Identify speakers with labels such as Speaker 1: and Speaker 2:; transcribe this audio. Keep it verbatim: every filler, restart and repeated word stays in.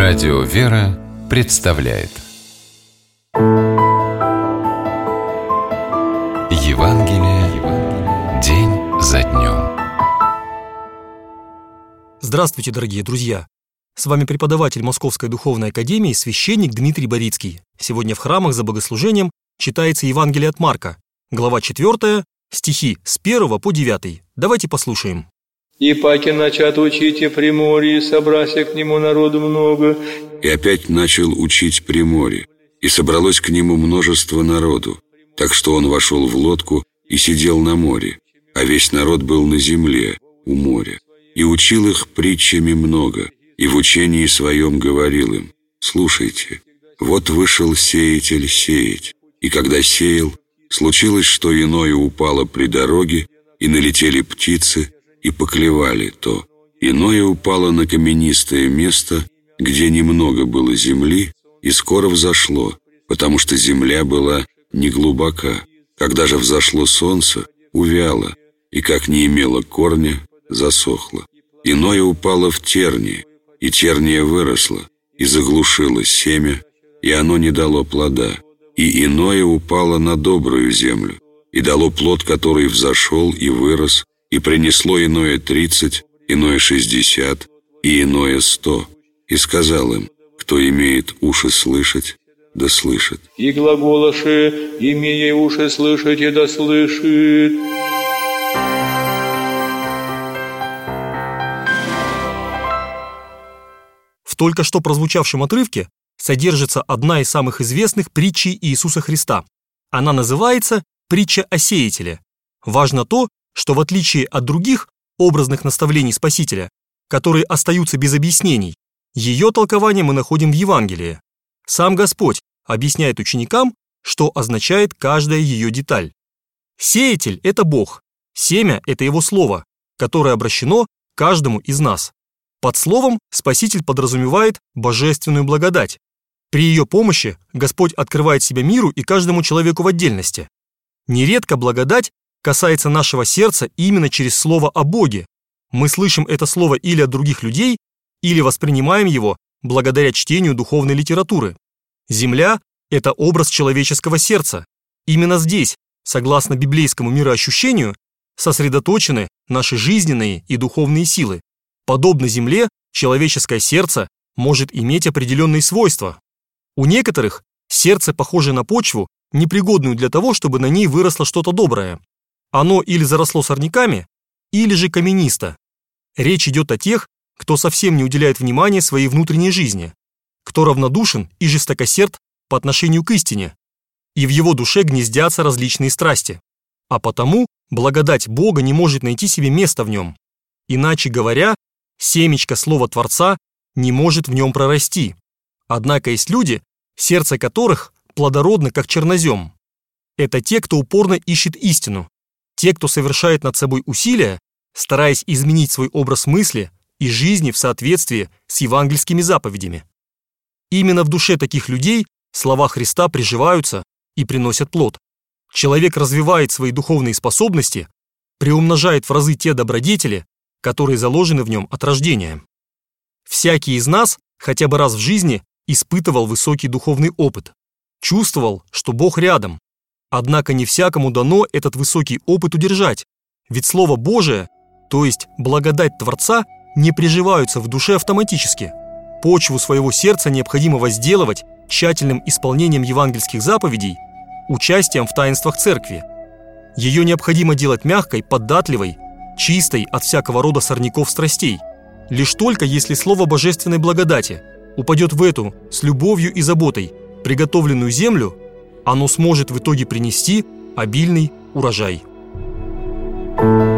Speaker 1: Радио «Вера» представляет Евангелие день за днем.
Speaker 2: Здравствуйте, дорогие друзья! С вами преподаватель Московской Духовной Академии, священник Дмитрий Борицкий. Сегодня в храмах за богослужением читается Евангелие от Марка, глава четвёртая, стихи с первого по девятый. Давайте послушаем.
Speaker 3: «И паки начат учить и при море, и собрася к нему народу много».
Speaker 4: И опять начал учить при море, и собралось к нему множество народу, так что он вошел в лодку и сидел на море, а весь народ был на земле, у моря. И учил их притчами много, и в учении своем говорил им: «Слушайте, вот вышел сеятель сеять, и когда сеял, случилось, что иное упало при дороге, и налетели птицы, и поклевали то. Иное упало на каменистое место, где немного было земли, и скоро взошло, потому что земля была неглубока. Когда же взошло солнце, увяло, и как не имело корня, засохло. Иное упало в тернии, и терния выросла, и заглушило семя, и оно не дало плода. И иное упало на добрую землю, и дало плод, который взошел и вырос, и принесло иное тридцать, иное шестьдесят, и иное сто. И сказал им: кто имеет уши слышать, да слышит».
Speaker 3: И глаголоши, имея уши слышать, и да слышит.
Speaker 2: В только что прозвучавшем отрывке содержится одна из самых известных притчей Иисуса Христа. Она называется «Притча о сеятеле». Важно то, что в отличие от других образных наставлений Спасителя, которые остаются без объяснений, ее толкование мы находим в Евангелии. Сам Господь объясняет ученикам, что означает каждая ее деталь. Сеятель – это Бог, семя – это Его Слово, которое обращено к каждому из нас. Под словом Спаситель подразумевает божественную благодать. При ее помощи Господь открывает себя миру и каждому человеку в отдельности. Нередко благодать касается нашего сердца именно через слово о Боге. Мы слышим это слово или от других людей, или воспринимаем его благодаря чтению духовной литературы. Земля – это образ человеческого сердца. Именно здесь, согласно библейскому мироощущению, сосредоточены наши жизненные и духовные силы. Подобно земле, человеческое сердце может иметь определенные свойства. У некоторых сердце похоже на почву, непригодную для того, чтобы на ней выросло что-то доброе. Оно или заросло сорняками, или же каменисто. Речь идет о тех, кто совсем не уделяет внимания своей внутренней жизни, кто равнодушен и жестокосерд по отношению к истине, и в его душе гнездятся различные страсти. А потому благодать Бога не может найти себе места в нем. Иначе говоря, семечко Слова Творца не может в нем прорасти. Однако есть люди, сердце которых плодородно, как чернозем. Это те, кто упорно ищет истину, те, кто совершает над собой усилия, стараясь изменить свой образ мысли и жизни в соответствии с евангельскими заповедями. Именно в душе таких людей слова Христа приживаются и приносят плод. Человек развивает свои духовные способности, приумножает в разы те добродетели, которые заложены в нем от рождения. Всякий из нас хотя бы раз в жизни испытывал высокий духовный опыт, чувствовал, что Бог рядом. Однако не всякому дано этот высокий опыт удержать, ведь Слово Божие, то есть благодать Творца, не приживаются в душе автоматически. Почву своего сердца необходимо возделывать тщательным исполнением евангельских заповедей, участием в таинствах церкви. Ее необходимо делать мягкой, податливой, чистой от всякого рода сорняков страстей. Лишь только если Слово Божественной благодати упадет в эту с любовью и заботой приготовленную землю, оно сможет в итоге принести обильный урожай.